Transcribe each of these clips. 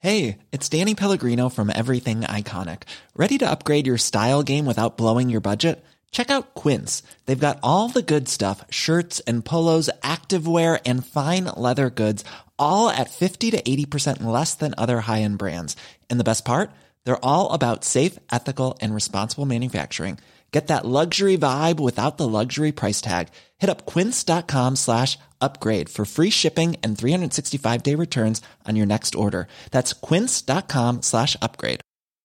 Hey, it's Danny Pellegrino from Everything Iconic. Ready to upgrade your style game without blowing your budget? Check out Quince. They've got all the good stuff, shirts and polos, activewear, and fine leather goods, all at 50 to 80% less than other high-end brands. And the best part? They're all about safe, ethical, and responsible manufacturing. Get that luxury vibe without the luxury price tag. Hit up quince.com/upgrade for free shipping and 365-day returns on your next order. That's quince.com/upgrade.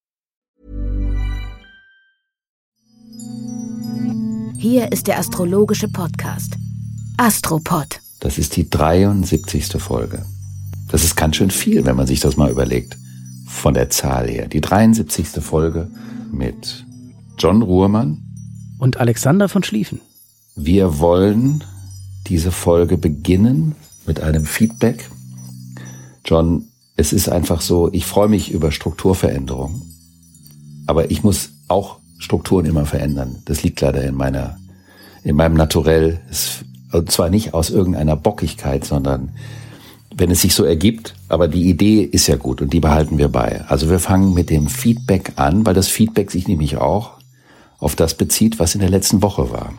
Hier ist der astrologische Podcast Astropod. Das ist die 73. Folge. Das ist ganz schön viel, wenn man sich das mal überlegt. Von der Zahl her. Die 73. Folge mit John Ruhrmann und Alexander von Schlieffen. Wir wollen diese Folge beginnen mit einem Feedback. John, es ist einfach so, ich freue mich über Strukturveränderungen, aber ich muss auch Strukturen immer verändern. Das liegt leider in meinem Naturell. Und zwar nicht aus irgendeiner Bockigkeit, sondern wenn es sich so ergibt, aber die Idee ist ja gut und die behalten wir bei. Also wir fangen mit dem Feedback an, weil das Feedback sich nämlich auch auf das bezieht, was in der letzten Woche war.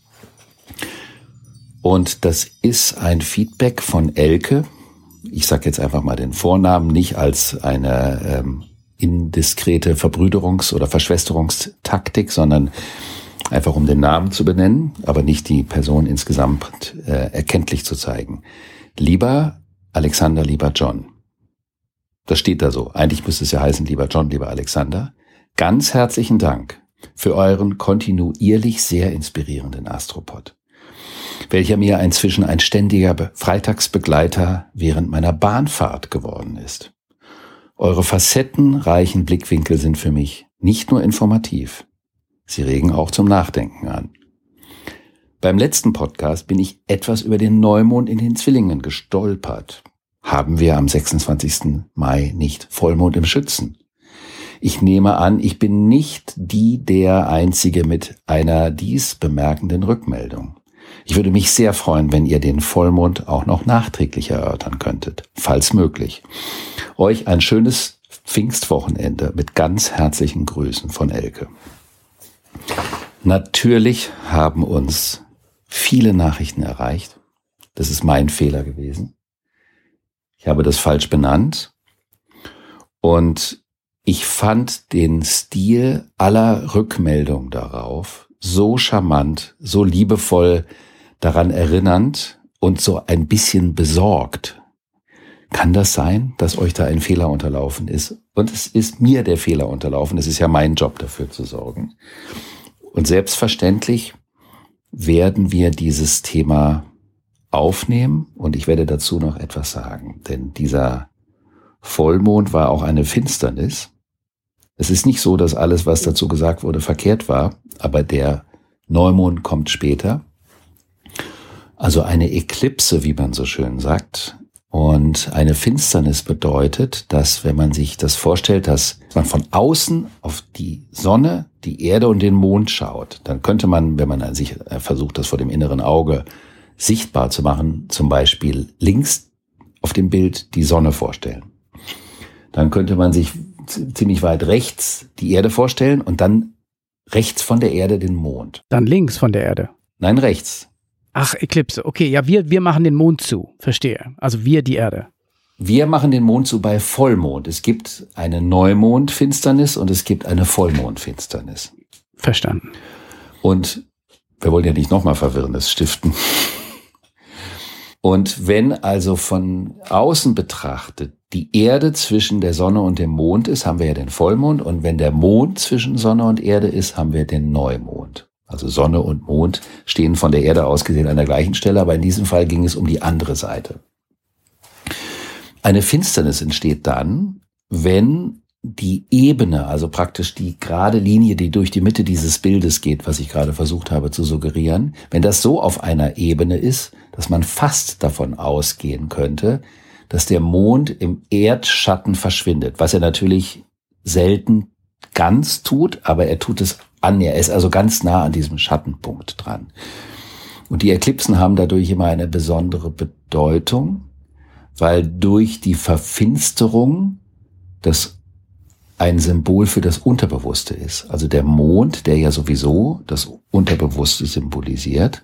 Und das ist ein Feedback von Elke. Ich sage jetzt einfach mal den Vornamen, nicht als eine indiskrete Verbrüderungs- oder Verschwesterungstaktik, sondern einfach um den Namen zu benennen, aber nicht die Person insgesamt erkenntlich zu zeigen. Lieber Alexander, lieber John. Das steht da so. Eigentlich müsste es ja heißen, lieber John, lieber Alexander. Ganz herzlichen Dank für euren kontinuierlich sehr inspirierenden Astropod, welcher mir inzwischen ein ständiger Freitagsbegleiter während meiner Bahnfahrt geworden ist. Eure facettenreichen Blickwinkel sind für mich nicht nur informativ, sie regen auch zum Nachdenken an. Beim letzten Podcast bin ich etwas über den Neumond in den Zwillingen gestolpert. Haben wir am 26. Mai nicht Vollmond im Schützen? Ich nehme an, ich bin nicht der Einzige mit einer dies bemerkenden Rückmeldung. Ich würde mich sehr freuen, wenn ihr den Vollmond auch noch nachträglich erörtern könntet, falls möglich. Euch ein schönes Pfingstwochenende mit ganz herzlichen Grüßen von Elke. Natürlich haben uns viele Nachrichten erreicht. Das ist mein Fehler gewesen. Ich habe das falsch benannt. Und ich fand den Stil aller Rückmeldung darauf so charmant, so liebevoll daran erinnernd und so ein bisschen besorgt. Kann das sein, dass euch da ein Fehler unterlaufen ist? Und es ist mir der Fehler unterlaufen. Es ist ja mein Job, dafür zu sorgen. Und selbstverständlich werden wir dieses Thema aufnehmen und ich werde dazu noch etwas sagen. Denn dieser Vollmond war auch eine Finsternis. Es ist nicht so, dass alles, was dazu gesagt wurde, verkehrt war, aber der Neumond kommt später. Also eine Eklipse, wie man so schön sagt. Und eine Finsternis bedeutet, dass wenn man sich das vorstellt, dass man von außen auf die Sonne, die Erde und den Mond schaut, dann könnte man, wenn man sich versucht, das vor dem inneren Auge sichtbar zu machen, zum Beispiel links auf dem Bild die Sonne vorstellen. Dann könnte man sich ziemlich weit rechts die Erde vorstellen und dann rechts von der Erde den Mond. Dann links von der Erde? Nein, rechts. Ach, Eklipse. Okay, ja, wir machen den Mond zu. Verstehe. Also wir die Erde. Wir machen den Mond zu bei Vollmond. Es gibt eine Neumondfinsternis und es gibt eine Vollmondfinsternis. Verstanden. Und wir wollen ja nicht nochmal Verwirrendes stiften. Und wenn also von außen betrachtet die Erde zwischen der Sonne und dem Mond ist, haben wir ja den Vollmond. Und wenn der Mond zwischen Sonne und Erde ist, haben wir den Neumond. Also Sonne und Mond stehen von der Erde aus gesehen an der gleichen Stelle, aber in diesem Fall ging es um die andere Seite. Eine Finsternis entsteht dann, wenn die Ebene, also praktisch die gerade Linie, die durch die Mitte dieses Bildes geht, was ich gerade versucht habe zu suggerieren, wenn das so auf einer Ebene ist, dass man fast davon ausgehen könnte, dass der Mond im Erdschatten verschwindet, was er natürlich selten ganz tut, aber er tut es an. Er ist also ganz nah an diesem Schattenpunkt dran. Und die Eklipsen haben dadurch immer eine besondere Bedeutung, weil durch die Verfinsterung das ein Symbol für das Unterbewusste ist. Also der Mond, der ja sowieso das Unterbewusste symbolisiert.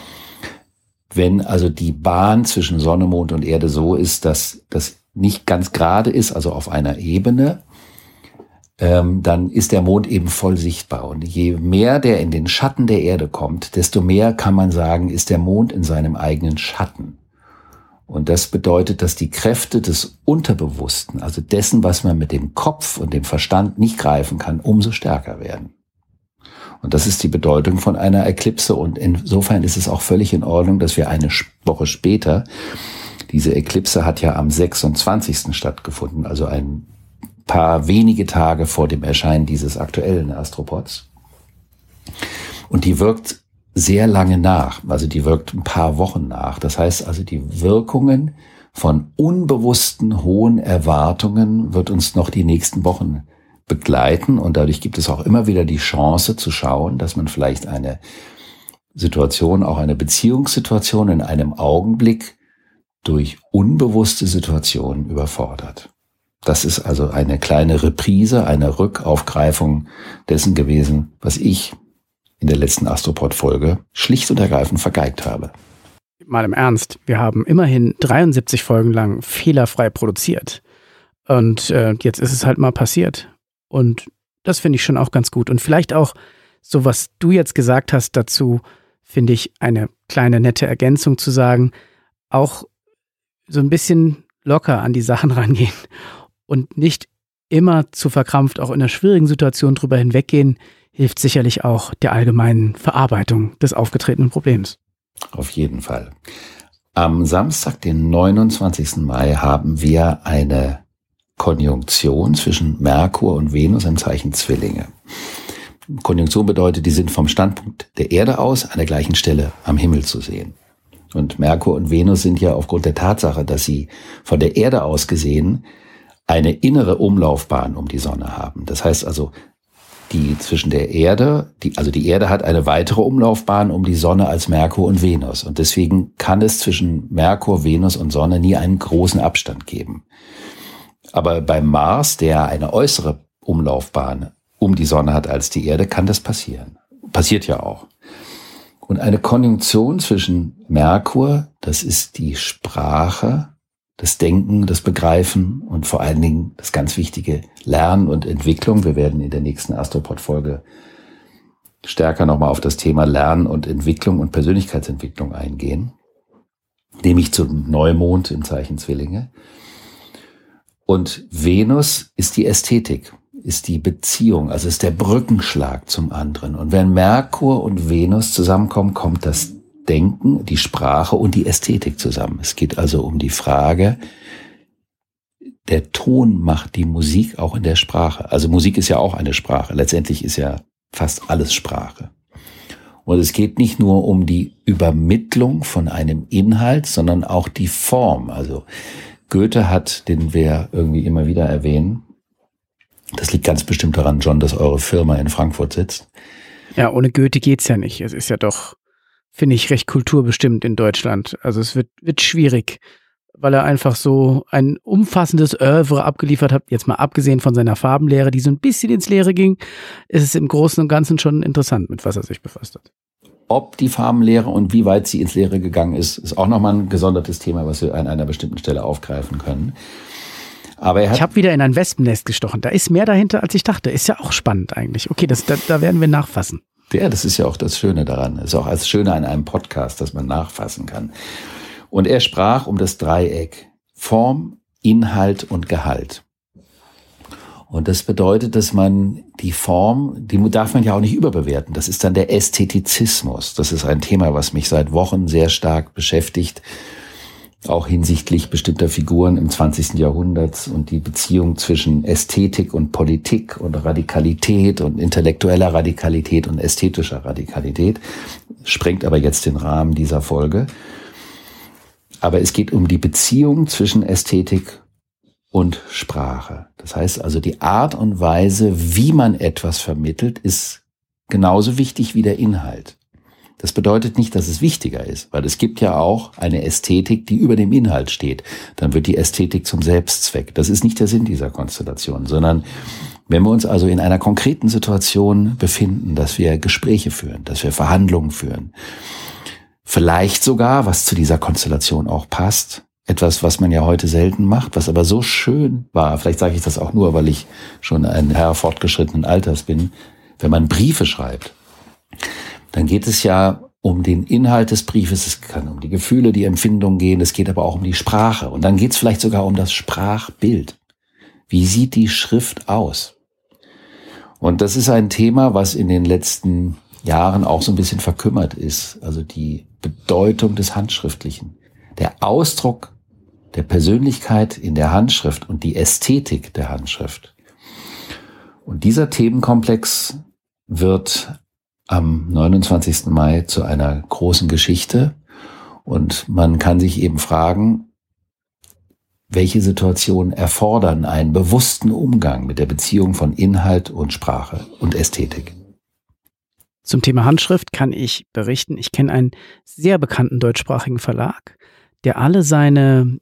Wenn also die Bahn zwischen Sonne, Mond und Erde so ist, dass das nicht ganz gerade ist, also auf einer Ebene, dann ist der Mond eben voll sichtbar. Und je mehr der in den Schatten der Erde kommt, desto mehr kann man sagen, ist der Mond in seinem eigenen Schatten. Und das bedeutet, dass die Kräfte des Unterbewussten, also dessen, was man mit dem Kopf und dem Verstand nicht greifen kann, umso stärker werden. Und das ist die Bedeutung von einer Eklipse. Und insofern ist es auch völlig in Ordnung, dass wir eine Woche später, diese Eklipse hat ja am 26. stattgefunden, also ein paar wenige Tage vor dem Erscheinen dieses aktuellen Astropods. Und die wirkt sehr lange nach, also die wirkt ein paar Wochen nach. Das heißt also, die Wirkungen von unbewussten hohen Erwartungen wird uns noch die nächsten Wochen begleiten und dadurch gibt es auch immer wieder die Chance zu schauen, dass man vielleicht eine Situation, auch eine Beziehungssituation in einem Augenblick durch unbewusste Situationen überfordert. Das ist also eine kleine Reprise, eine Rückaufgreifung dessen gewesen, was ich in der letzten Astropod-Folge schlicht und ergreifend vergeigt habe. Mal im Ernst, wir haben immerhin 73 Folgen lang fehlerfrei produziert. Und jetzt ist es halt mal passiert. Und das finde ich schon auch ganz gut. Und vielleicht auch, so was du jetzt gesagt hast dazu, finde ich eine kleine nette Ergänzung zu sagen, auch so ein bisschen locker an die Sachen rangehen und nicht immer zu verkrampft, auch in einer schwierigen Situation drüber hinweggehen, hilft sicherlich auch der allgemeinen Verarbeitung des aufgetretenen Problems. Auf jeden Fall. Am Samstag, den 29. Mai, haben wir eine Konjunktion zwischen Merkur und Venus im Zeichen Zwillinge. Konjunktion bedeutet, die sind vom Standpunkt der Erde aus an der gleichen Stelle am Himmel zu sehen. Und Merkur und Venus sind ja aufgrund der Tatsache, dass sie von der Erde aus gesehen eine innere Umlaufbahn um die Sonne haben. Das heißt also, die zwischen der Erde, die Erde hat eine weitere Umlaufbahn um die Sonne als Merkur und Venus. Und deswegen kann es zwischen Merkur, Venus und Sonne nie einen großen Abstand geben. Aber beim Mars, der eine äußere Umlaufbahn um die Sonne hat als die Erde, kann das passieren. Passiert ja auch. Und eine Konjunktion zwischen Merkur, das ist die Sprache, das Denken, das Begreifen und vor allen Dingen das ganz wichtige Lernen und Entwicklung. Wir werden in der nächsten Astropod-Folge stärker nochmal auf das Thema Lernen und Entwicklung und Persönlichkeitsentwicklung eingehen, nämlich zum Neumond im Zeichen Zwillinge. Und Venus ist die Ästhetik, ist die Beziehung, also ist der Brückenschlag zum anderen. Und wenn Merkur und Venus zusammenkommen, kommt das Denken, die Sprache und die Ästhetik zusammen. Es geht also um die Frage, der Ton macht die Musik auch in der Sprache. Also Musik ist ja auch eine Sprache. Letztendlich ist ja fast alles Sprache. Und es geht nicht nur um die Übermittlung von einem Inhalt, sondern auch die Form. Also Goethe hat, den wir irgendwie immer wieder erwähnen, das liegt ganz bestimmt daran, John, dass eure Firma in Frankfurt sitzt. Ja, ohne Goethe geht's ja nicht. Es ist ja doch, finde ich, recht kulturbestimmt in Deutschland. Also es wird schwierig, weil er einfach so ein umfassendes Oeuvre abgeliefert hat, jetzt mal abgesehen von seiner Farbenlehre, die so ein bisschen ins Leere ging, ist es im Großen und Ganzen schon interessant, mit was er sich befasst hat. Ob die Farbenlehre und wie weit sie ins Leere gegangen ist auch nochmal ein gesondertes Thema, was wir an einer bestimmten Stelle aufgreifen können. Aber ich habe wieder in ein Wespennest gestochen. Da ist mehr dahinter, als ich dachte. Ist ja auch spannend eigentlich. Okay, da werden wir nachfassen. Ja, das ist ja auch das Schöne daran. Das ist auch das Schöne an einem Podcast, dass man nachfassen kann. Und er sprach um das Dreieck Form, Inhalt und Gehalt. Und das bedeutet, dass man die Form, die darf man ja auch nicht überbewerten. Das ist dann der Ästhetizismus. Das ist ein Thema, was mich seit Wochen sehr stark beschäftigt. Auch hinsichtlich bestimmter Figuren im 20. Jahrhundert und die Beziehung zwischen Ästhetik und Politik und Radikalität und intellektueller Radikalität und ästhetischer Radikalität. Sprengt aber jetzt den Rahmen dieser Folge. Aber es geht um die Beziehung zwischen Ästhetik und Sprache. Das heißt also, die Art und Weise, wie man etwas vermittelt, ist genauso wichtig wie der Inhalt. Das bedeutet nicht, dass es wichtiger ist, weil es gibt ja auch eine Ästhetik, die über dem Inhalt steht. Dann wird die Ästhetik zum Selbstzweck. Das ist nicht der Sinn dieser Konstellation, sondern wenn wir uns also in einer konkreten Situation befinden, dass wir Gespräche führen, dass wir Verhandlungen führen, vielleicht sogar, was zu dieser Konstellation auch passt, etwas, was man ja heute selten macht, was aber so schön war, vielleicht sage ich das auch nur, weil ich schon ein Herr fortgeschrittenen Alters bin, wenn man Briefe schreibt, dann geht es ja um den Inhalt des Briefes, es kann um die Gefühle, die Empfindungen gehen, es geht aber auch um die Sprache und dann geht es vielleicht sogar um das Sprachbild. Wie sieht die Schrift aus? Und das ist ein Thema, was in den letzten Jahren auch so ein bisschen verkümmert ist, also die Bedeutung des Handschriftlichen, der Ausdruck der Persönlichkeit in der Handschrift und die Ästhetik der Handschrift. Und dieser Themenkomplex wird am 29. Mai zu einer großen Geschichte und man kann sich eben fragen, welche Situationen erfordern einen bewussten Umgang mit der Beziehung von Inhalt und Sprache und Ästhetik. Zum Thema Handschrift kann ich berichten, ich kenne einen sehr bekannten deutschsprachigen Verlag, der alle seine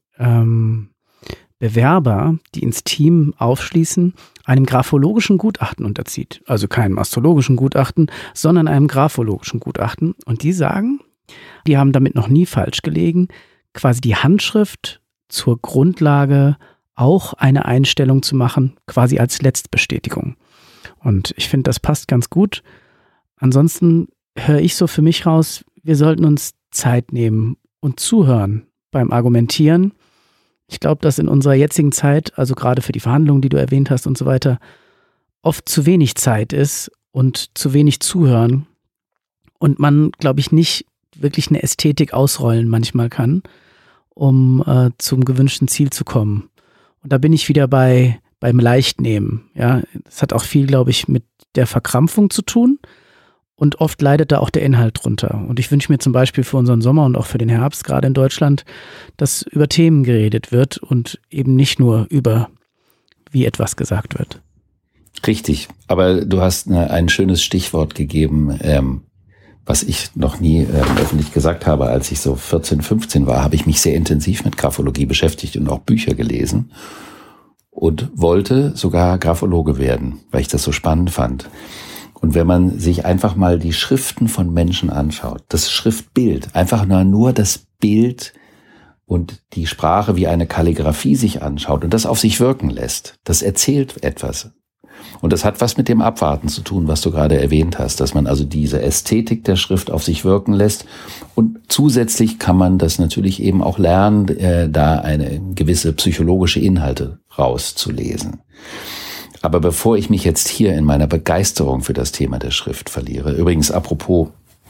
Bewerber, die ins Team aufschließen, einem graphologischen Gutachten unterzieht. Also keinem astrologischen Gutachten, sondern einem graphologischen Gutachten. Und die sagen, die haben damit noch nie falsch gelegen, quasi die Handschrift zur Grundlage auch eine Einstellung zu machen, quasi als Letztbestätigung. Und ich finde, das passt ganz gut. Ansonsten höre ich so für mich raus, wir sollten uns Zeit nehmen und zuhören beim Argumentieren. Ich glaube, dass in unserer jetzigen Zeit, also gerade für die Verhandlungen, die du erwähnt hast und so weiter, oft zu wenig Zeit ist und zu wenig zuhören und man, glaube ich, nicht wirklich eine Ästhetik ausrollen manchmal kann, um zum gewünschten Ziel zu kommen. Und da bin ich wieder beim Leichtnehmen. Ja, das hat auch viel, glaube ich, mit der Verkrampfung zu tun. Und oft leidet da auch der Inhalt drunter. Und ich wünsche mir zum Beispiel für unseren Sommer und auch für den Herbst, gerade in Deutschland, dass über Themen geredet wird und eben nicht nur über, wie etwas gesagt wird. Richtig, aber du hast ein schönes Stichwort gegeben, was ich noch nie öffentlich gesagt habe. Als ich so 14, 15 war, habe ich mich sehr intensiv mit Graphologie beschäftigt und auch Bücher gelesen und wollte sogar Graphologe werden, weil ich das so spannend fand. Und wenn man sich einfach mal die Schriften von Menschen anschaut, das Schriftbild, einfach nur das Bild und die Sprache wie eine Kalligraphie sich anschaut und das auf sich wirken lässt, das erzählt etwas. Und das hat was mit dem Abwarten zu tun, was du gerade erwähnt hast, dass man also diese Ästhetik der Schrift auf sich wirken lässt. Und zusätzlich kann man das natürlich eben auch lernen, da eine gewisse psychologische Inhalte rauszulesen. Aber bevor ich mich jetzt hier in meiner Begeisterung für das Thema der Schrift verliere, übrigens apropos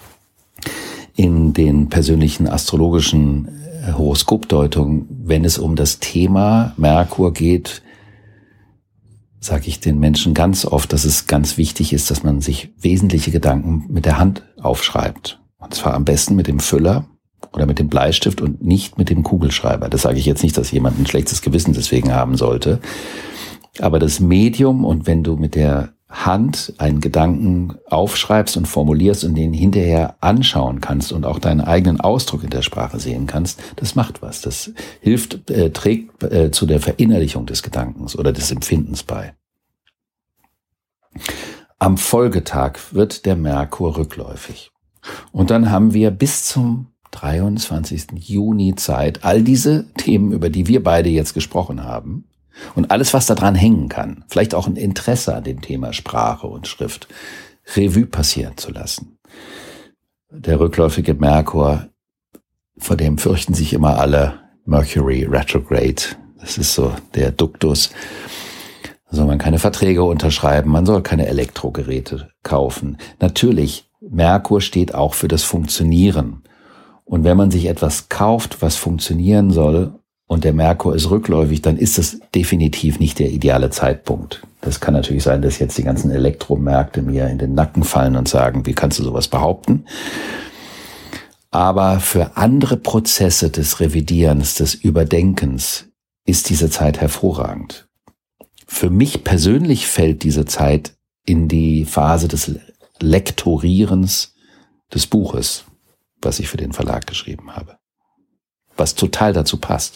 in den persönlichen astrologischen Horoskopdeutungen, wenn es um das Thema Merkur geht, sage ich den Menschen ganz oft, dass es ganz wichtig ist, dass man sich wesentliche Gedanken mit der Hand aufschreibt. Und zwar am besten mit dem Füller oder mit dem Bleistift und nicht mit dem Kugelschreiber. Das sage ich jetzt nicht, dass jemand ein schlechtes Gewissen deswegen haben sollte. Aber das Medium und wenn du mit der Hand einen Gedanken aufschreibst und formulierst und den hinterher anschauen kannst und auch deinen eigenen Ausdruck in der Sprache sehen kannst, das macht was. Das hilft, trägt zu der Verinnerlichung des Gedankens oder des Empfindens bei. Am Folgetag wird der Merkur rückläufig. Und dann haben wir bis zum 23. Juni Zeit, all diese Themen, über die wir beide jetzt gesprochen haben, und alles, was daran hängen kann, vielleicht auch ein Interesse an dem Thema Sprache und Schrift, Revue passieren zu lassen. Der rückläufige Merkur, vor dem fürchten sich immer alle, Mercury Retrograde, das ist so der Duktus. Da soll man keine Verträge unterschreiben, man soll keine Elektrogeräte kaufen. Natürlich, Merkur steht auch für das Funktionieren. Und wenn man sich etwas kauft, was funktionieren soll, und der Merkur ist rückläufig, dann ist es definitiv nicht der ideale Zeitpunkt. Das kann natürlich sein, dass jetzt die ganzen Elektromärkte mir in den Nacken fallen und sagen, wie kannst du sowas behaupten? Aber für andere Prozesse des Revidierens, des Überdenkens ist diese Zeit hervorragend. Für mich persönlich fällt diese Zeit in die Phase des Lektorierens des Buches, was ich für den Verlag geschrieben habe. Was total dazu passt.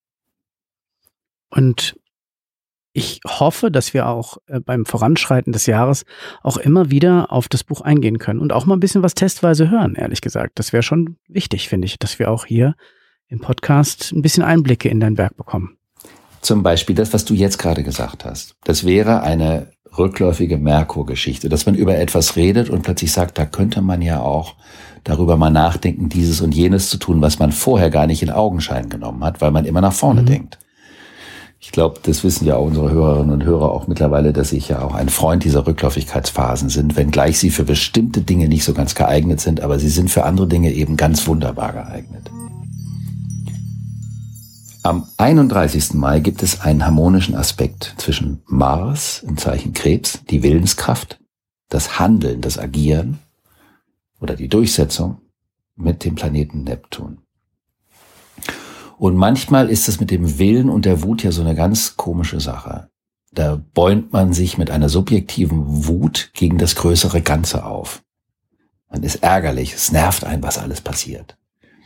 Und ich hoffe, dass wir auch beim Voranschreiten des Jahres auch immer wieder auf das Buch eingehen können und auch mal ein bisschen was testweise hören, ehrlich gesagt. Das wäre schon wichtig, finde ich, dass wir auch hier im Podcast ein bisschen Einblicke in dein Werk bekommen. Zum Beispiel das, was du jetzt gerade gesagt hast. Das wäre eine rückläufige Merkur-Geschichte, dass man über etwas redet und plötzlich sagt, da könnte man ja auch darüber mal nachdenken, dieses und jenes zu tun, was man vorher gar nicht in Augenschein genommen hat, weil man immer nach vorne denkt. Ich glaube, das wissen ja auch unsere Hörerinnen und Hörer auch mittlerweile, dass ich ja auch ein Freund dieser Rückläufigkeitsphasen sind, wenngleich sie für bestimmte Dinge nicht so ganz geeignet sind, aber sie sind für andere Dinge eben ganz wunderbar geeignet. Am 31. Mai gibt es einen harmonischen Aspekt zwischen Mars im Zeichen Krebs, die Willenskraft, das Handeln, das Agieren oder die Durchsetzung mit dem Planeten Neptun. Und manchmal ist es mit dem Willen und der Wut ja so eine ganz komische Sache. Da bäumt man sich mit einer subjektiven Wut gegen das größere Ganze auf. Man ist ärgerlich, es nervt einen, was alles passiert.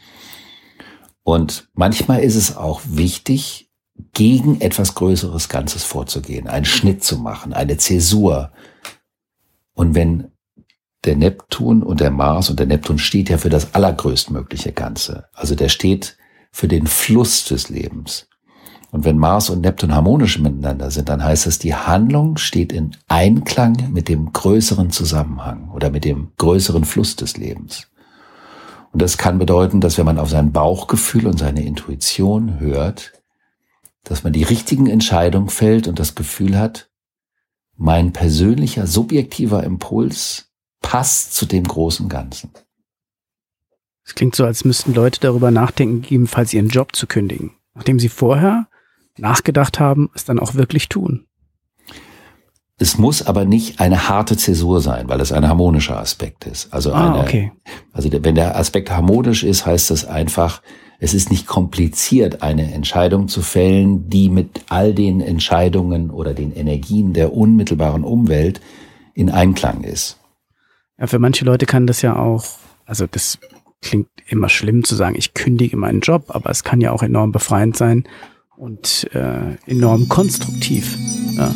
Und manchmal ist es auch wichtig, gegen etwas größeres Ganzes vorzugehen, einen Schnitt zu machen, eine Zäsur. Und wenn der Neptun und der Mars, und der Neptun steht ja für das allergrößtmögliche Ganze, also der steht für den Fluss des Lebens. Und wenn Mars und Neptun harmonisch miteinander sind, dann heißt das, die Handlung steht in Einklang mit dem größeren Zusammenhang oder mit dem größeren Fluss des Lebens. Und das kann bedeuten, dass wenn man auf sein Bauchgefühl und seine Intuition hört, dass man die richtigen Entscheidungen fällt und das Gefühl hat, mein persönlicher, subjektiver Impuls passt zu dem großen Ganzen. Es klingt so, als müssten Leute darüber nachdenken, gegebenenfalls ihren Job zu kündigen, nachdem sie vorher nachgedacht haben, es dann auch wirklich tun. Es muss aber nicht eine harte Zäsur sein, weil es ein harmonischer Aspekt ist. Also okay. Also wenn der Aspekt harmonisch ist, heißt das einfach, es ist nicht kompliziert, eine Entscheidung zu fällen, die mit all den Entscheidungen oder den Energien der unmittelbaren Umwelt in Einklang ist. Ja, für manche Leute kann das ja auch, also das klingt immer schlimm zu sagen, ich kündige meinen Job, aber es kann ja auch enorm befreiend sein und enorm konstruktiv. Ja.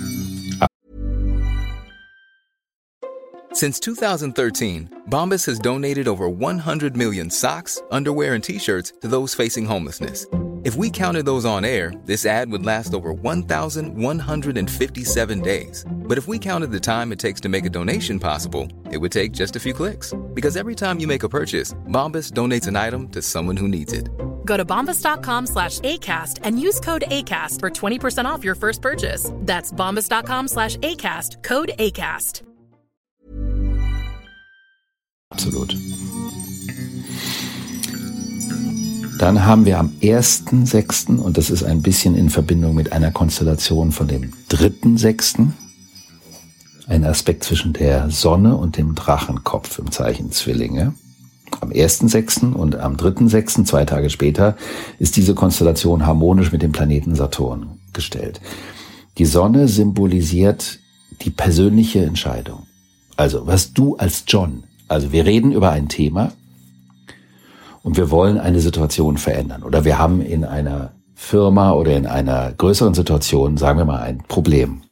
Since 2013, Bombas has donated over 100 million socks, underwear, and T-shirts to those facing homelessness. If we counted those on air, this ad would last over 1,157 days. But if we counted the time it takes to make a donation possible, it would take just a few clicks. Because every time you make a purchase, Bombas donates an item to someone who needs it. Go to bombas.com/ACAST and use code ACAST for 20% off your first purchase. That's bombas.com/ACAST, code ACAST. Absolut. Dann haben wir am 1.6., und das ist ein bisschen in Verbindung mit einer Konstellation von dem 3.6., ein Aspekt zwischen der Sonne und dem Drachenkopf im Zeichen Zwillinge. Am 1.6. und am 3.6., 2 Tage später, ist diese Konstellation harmonisch mit dem Planeten Saturn gestellt. Die Sonne symbolisiert die persönliche Entscheidung. Also was du als John, also wir reden über ein Thema und wir wollen eine Situation verändern. Oder wir haben in einer Firma oder in einer größeren Situation, sagen wir mal, ein Problem.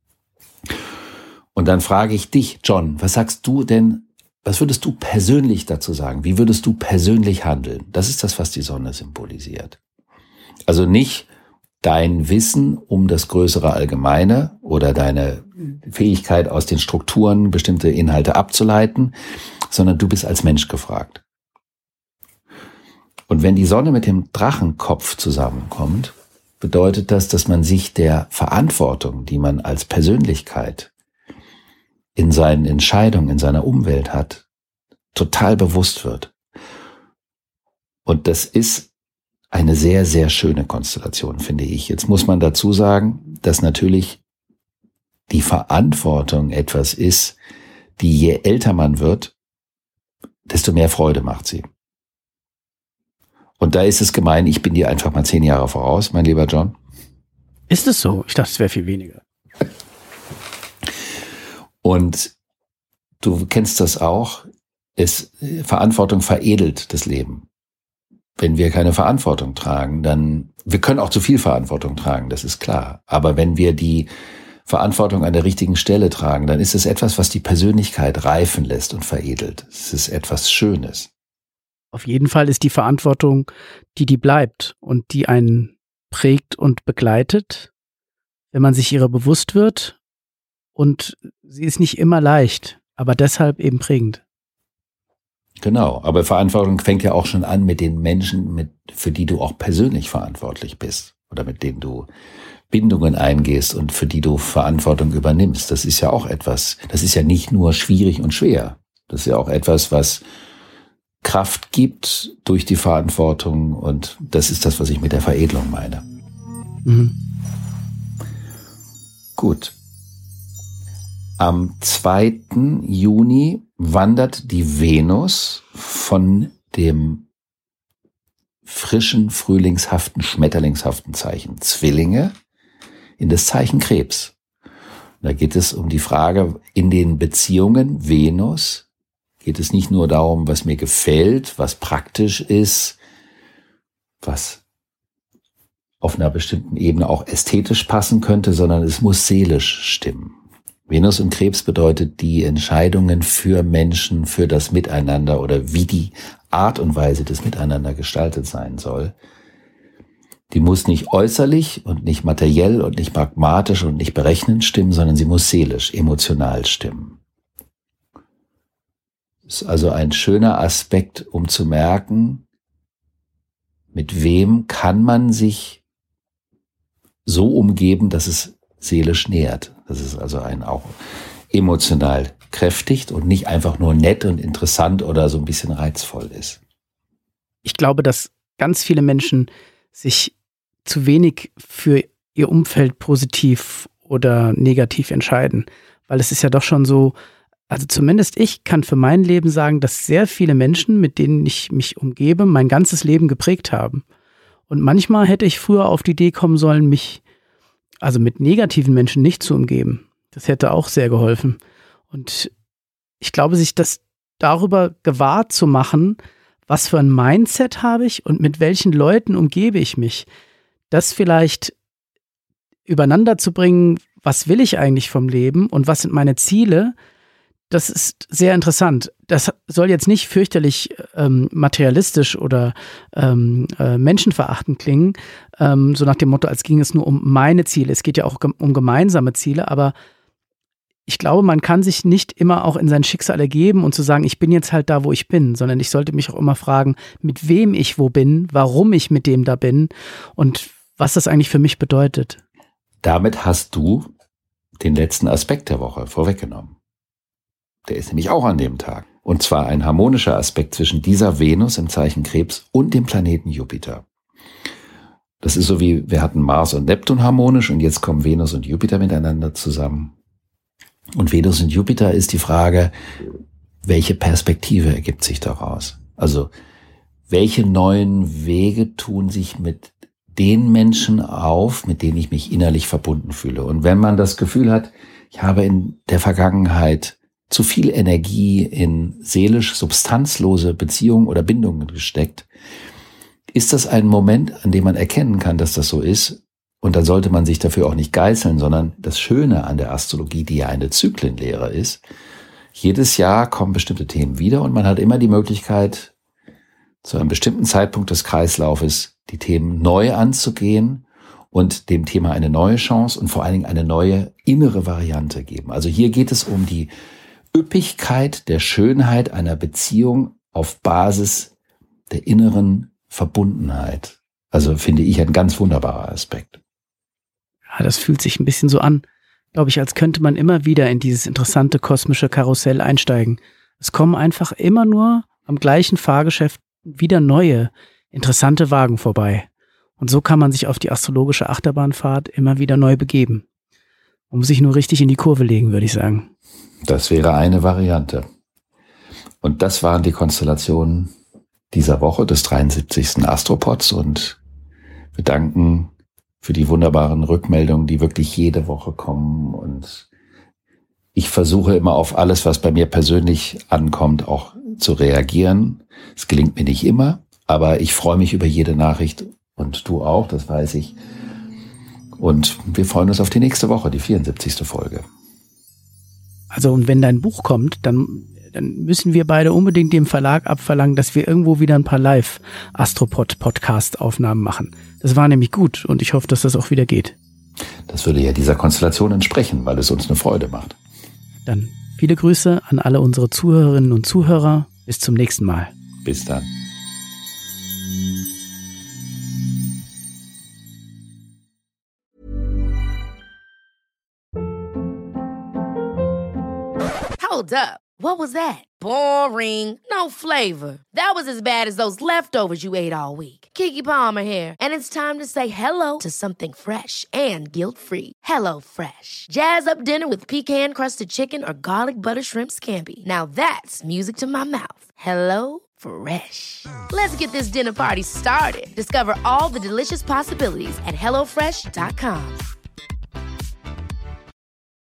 Und dann frage ich dich, John, was sagst du denn, was würdest du persönlich dazu sagen? Wie würdest du persönlich handeln? Das ist das, was die Sonne symbolisiert. Also nicht dein Wissen um das größere Allgemeine oder deine Fähigkeit aus den Strukturen bestimmte Inhalte abzuleiten, sondern du bist als Mensch gefragt. Und wenn die Sonne mit dem Drachenkopf zusammenkommt, bedeutet das, dass man sich der Verantwortung, die man als Persönlichkeit in seinen Entscheidungen, in seiner Umwelt hat, total bewusst wird. Und das ist eine sehr, sehr schöne Konstellation, finde ich. Jetzt muss man dazu sagen, dass natürlich die Verantwortung etwas ist, die je älter man wird, desto mehr Freude macht sie. Und da ist es gemein, ich bin dir einfach mal 10 Jahre voraus, mein lieber John. Ist es so? Ich dachte, es wäre viel weniger. Und du kennst das auch. Verantwortung veredelt das Leben. Wenn wir keine Verantwortung tragen, wir können auch zu viel Verantwortung tragen, das ist klar. Aber wenn wir die Verantwortung an der richtigen Stelle tragen, dann ist es etwas, was die Persönlichkeit reifen lässt und veredelt. Es ist etwas Schönes. Auf jeden Fall ist die Verantwortung, die bleibt und die einen prägt und begleitet, wenn man sich ihrer bewusst wird. Und sie ist nicht immer leicht, aber deshalb eben prägend. Genau, aber Verantwortung fängt ja auch schon an mit den Menschen, für die du auch persönlich verantwortlich bist oder mit denen du Bindungen eingehst und für die du Verantwortung übernimmst. Das ist ja auch etwas, das ist ja nicht nur schwierig und schwer. Das ist ja auch etwas, was Kraft gibt durch die Verantwortung, und das ist das, was ich mit der Veredelung meine. Mhm. Gut. Am 2. Juni wandert die Venus von dem frischen, frühlingshaften, schmetterlingshaften Zeichen Zwillinge in das Zeichen Krebs. Da geht es um die Frage, in den Beziehungen Venus geht es nicht nur darum, was mir gefällt, was praktisch ist, was auf einer bestimmten Ebene auch ästhetisch passen könnte, sondern es muss seelisch stimmen. Venus im Krebs bedeutet die Entscheidungen für Menschen, für das Miteinander oder wie die Art und Weise des Miteinander gestaltet sein soll. Die muss nicht äußerlich und nicht materiell und nicht pragmatisch und nicht berechnend stimmen, sondern sie muss seelisch, emotional stimmen. Das ist also ein schöner Aspekt, um zu merken, mit wem kann man sich so umgeben, dass es seelisch nährt. Das ist also auch emotional kräftigt und nicht einfach nur nett und interessant oder so ein bisschen reizvoll ist. Ich glaube, dass ganz viele Menschen sich zu wenig für ihr Umfeld positiv oder negativ entscheiden. Weil es ist ja doch schon so, also zumindest ich kann für mein Leben sagen, dass sehr viele Menschen, mit denen ich mich umgebe, mein ganzes Leben geprägt haben. Und manchmal hätte ich früher auf die Idee kommen sollen, mich also mit negativen Menschen nicht zu umgeben. Das hätte auch sehr geholfen. Und ich glaube, sich das darüber gewahr zu machen, was für ein Mindset habe ich und mit welchen Leuten umgebe ich mich, das vielleicht übereinander zu bringen, was will ich eigentlich vom Leben und was sind meine Ziele, das ist sehr interessant. Das soll jetzt nicht fürchterlich materialistisch oder menschenverachtend klingen, so nach dem Motto, als ging es nur um meine Ziele. Es geht ja auch um gemeinsame Ziele, aber ich glaube, man kann sich nicht immer auch in sein Schicksal ergeben und zu sagen, ich bin jetzt halt da, wo ich bin, sondern ich sollte mich auch immer fragen, mit wem ich wo bin, warum ich mit dem da bin und was das eigentlich für mich bedeutet. Damit hast du den letzten Aspekt der Woche vorweggenommen. Der ist nämlich auch an dem Tag. Und zwar ein harmonischer Aspekt zwischen dieser Venus im Zeichen Krebs und dem Planeten Jupiter. Das ist so wie, wir hatten Mars und Neptun harmonisch und jetzt kommen Venus und Jupiter miteinander zusammen. Und Venus und Jupiter ist die Frage, welche Perspektive ergibt sich daraus? Also, welche neuen Wege tun sich mit den Menschen auf, mit denen ich mich innerlich verbunden fühle? Und wenn man das Gefühl hat, ich habe in der Vergangenheit zu viel Energie in seelisch substanzlose Beziehungen oder Bindungen gesteckt, ist das ein Moment, an dem man erkennen kann, dass das so ist. Und dann sollte man sich dafür auch nicht geißeln, sondern das Schöne an der Astrologie, die ja eine Zyklenlehre ist, jedes Jahr kommen bestimmte Themen wieder und man hat immer die Möglichkeit, zu einem bestimmten Zeitpunkt des Kreislaufes die Themen neu anzugehen und dem Thema eine neue Chance und vor allen Dingen eine neue innere Variante geben. Also hier geht es um die Üppigkeit der Schönheit einer Beziehung auf Basis der inneren Verbundenheit. Also finde ich ein ganz wunderbarer Aspekt. Ja, das fühlt sich ein bisschen so an, glaube ich, als könnte man immer wieder in dieses interessante kosmische Karussell einsteigen. Es kommen einfach immer nur am gleichen Fahrgeschäft wieder neue, interessante Wagen vorbei. Und so kann man sich auf die astrologische Achterbahnfahrt immer wieder neu begeben. Man muss sich nur richtig in die Kurve legen, würde ich sagen. Das wäre eine Variante. Und das waren die Konstellationen dieser Woche des 73. Astropods und wir danken für die wunderbaren Rückmeldungen, die wirklich jede Woche kommen. Und Ich versuche immer auf alles, was bei mir persönlich ankommt, auch zu reagieren. Es gelingt mir nicht immer, aber ich freue mich über jede Nachricht und du auch, das weiß ich. Und wir freuen uns auf die nächste Woche, die 74. Folge. Also und wenn dein Buch kommt, dann müssen wir beide unbedingt dem Verlag abverlangen, dass wir irgendwo wieder ein paar Live-Astropod-Podcast-Aufnahmen machen. Das war nämlich gut und ich hoffe, dass das auch wieder geht. Das würde ja dieser Konstellation entsprechen, weil es uns eine Freude macht. Dann viele Grüße an alle unsere Zuhörerinnen und Zuhörer. Bis zum nächsten Mal. Bis dann. Hold up. What was that? Boring. No flavor. That was as bad as those leftovers you ate all week. Keke Palmer here, and it's time to say hello to something fresh and guilt-free. Hello Fresh. Jazz up dinner with pecan-crusted chicken or garlic butter shrimp scampi. Now that's music to my mouth. Hello Fresh. Let's get this dinner party started. Discover all the delicious possibilities at HelloFresh.com.